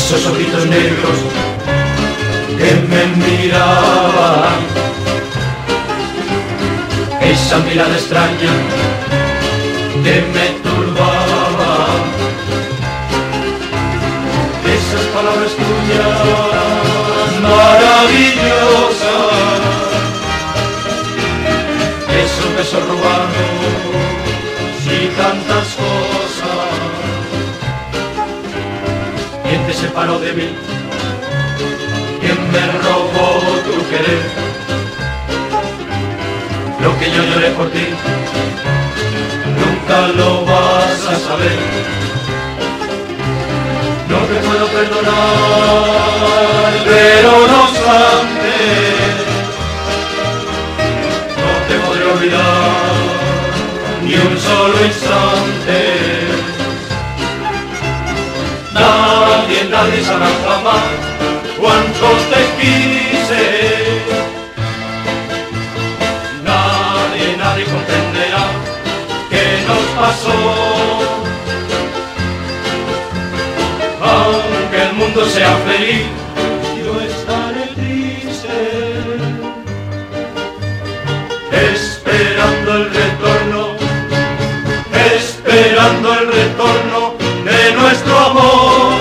esos ojitos negros que me miraban, esa mirada extraña que me turbaba, esas palabras tuyas maravillosas, esos besos robados y tantas cosas. ¿Quién te separó de mí? ¿Quién me robó tu querer? Lo que yo lloré por ti nunca lo vas a saber. No te puedo perdonar, pero no obstante no te podré olvidar ni un solo instante. Nadie sabrá jamás cuánto te quise. Nadie comprenderá qué nos pasó. Aunque el mundo sea feliz, yo estaré triste, esperando el retorno, esperando el retorno de nuestro amor.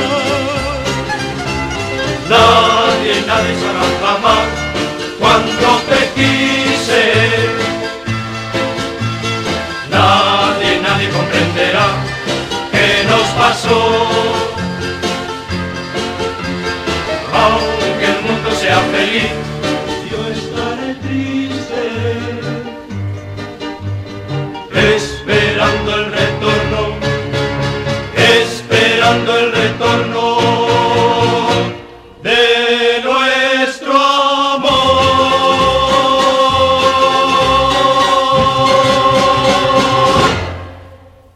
Nadie sabrá jamás cuánto